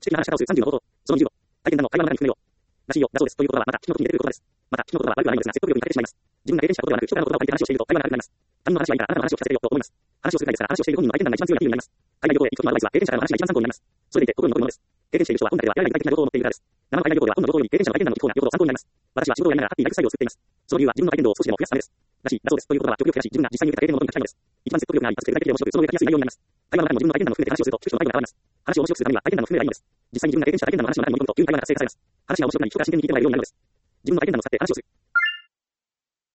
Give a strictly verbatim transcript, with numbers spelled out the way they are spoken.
知的な話し方をするさんじゅうの方法。そのにじゅうご。体験談の会話の中に含めよう。らしいよ、だそうです。という言葉は、また、人の時に出てくる言葉です。また、人の言葉は悪くはないのですが、説得力に欠けてしまいます。自分が経験したことではなく、人からの言葉を借りて話をしていると、会話が長くなります。他人の話はいいから、あなたの話を聞かせてよ、と思います。話をする際ですから、話をしている本人の体験談が一番強いな気分になります。海外旅行へ行くときのアドバイスは、経験者からの話が一番参考になります。それでいて、心に残るものです。経験している人は本だけでは得られない具体的な情報を持っているからです。生の海外旅行では本の情報より経験者の体験談の情報がよほど参考になります。私は仕事をやりながらハッピーライフスタイルを作っています。その理由は自分の体験度を少しでも増やすためです。らしい、だそうです。という言葉は極力減らし、自分が実際に受けた経験のもとに書きたいのです。一番説得力があり、かつ具体的で面白く、その上書きやすい内容になります。会話の中でも自分の体験談も含めて話をすると、聞く人の態度が変わります。話を面白くするためには体験談も含めればいいのです。実際に自分が経験した体験談の話の中に盛り込むと、急に会話が活性化されます。話が面白くなり、人から真剣に聞いてもらえるようになるのです。自分の体験談を使って話をする。